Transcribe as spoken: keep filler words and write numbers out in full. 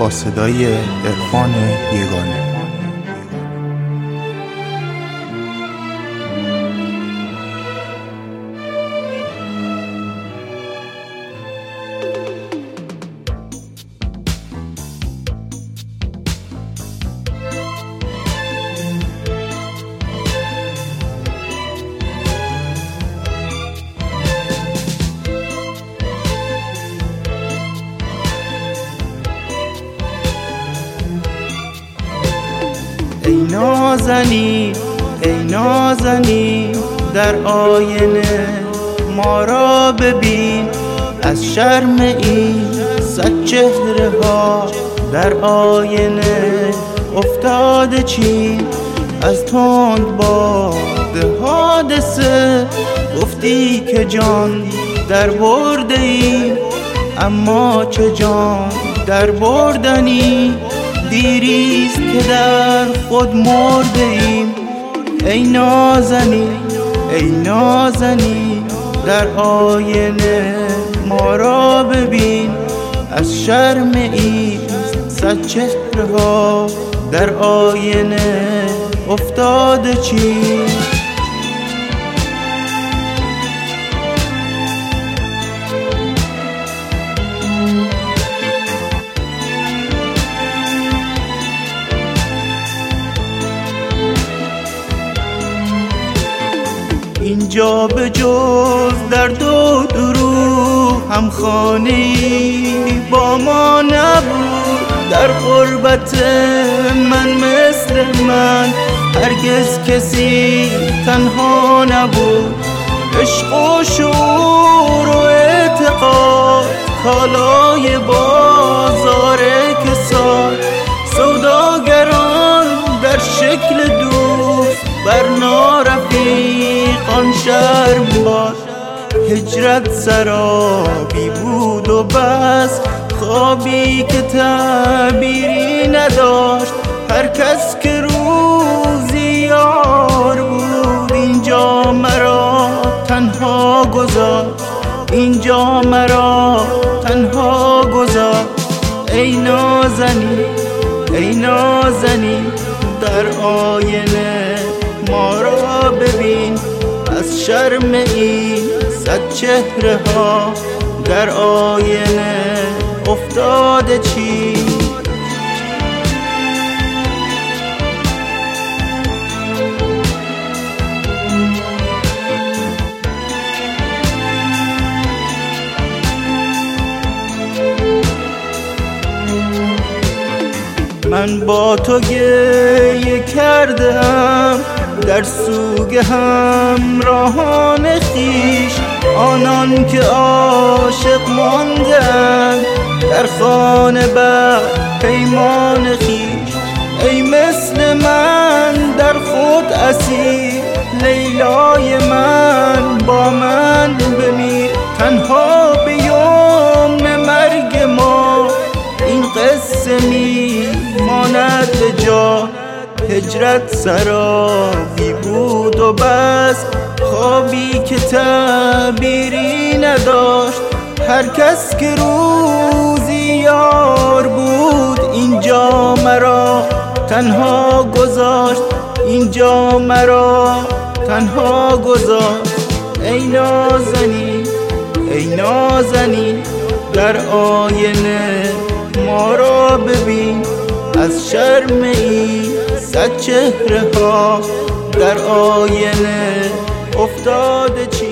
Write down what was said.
با صدای عرفان یگانه. ای نازنین ای نازنین در آینه ما را ببین، از شرم این صد چهره ها در آینه افتاده چین. از تند باد حادثه گفتی که جان در برده ای، اما چه جان در بردنی، دیریست که در خود مرده ایم. ای نازنین ای نازنین در آینه ما را ببین، از شرم این صد چهره ها در آینه افتاده چین. اینجا به جز در دو دروح هم خانه‌ای با ما نبود، در غربت من مثل من هرگز کسی تنها نبود. عشق و شعور و اعتقاد کالای بازار کساد، سوداگران در شکل دوست بر نارفیقان شرم باد. هجرت سرابی بود و بس، خوابی که تعبیری نداشت. هر کس که روزی یار بود اینجا مرا تنها گذاشت، اینجا مرا تنها گذاشت. ای نازنین ای نازنین در آینه ما را ببین، از شرم این صد چهره ها در آینه افتاده چین. من با تو گریه کردم در سوگ همراهان خویش، آنان که عاشق ماندند در خانه بر پیمان خویش. ای مثل من در خود اسیر، لیلای من با من بمیر. تنها به یوم مرگ ما این قصه می ماند به جا. هجرت سرابی بود و بس، خوابی که تعبیری نداشت. هر کس که روزی یار بود اینجا مرا تنها گذاشت، اینجا مرا تنها گذاشت. ای نازنین ای نازنین در آینه ما را ببین، از شرم این صد چهره ها در آینه افتاده چین.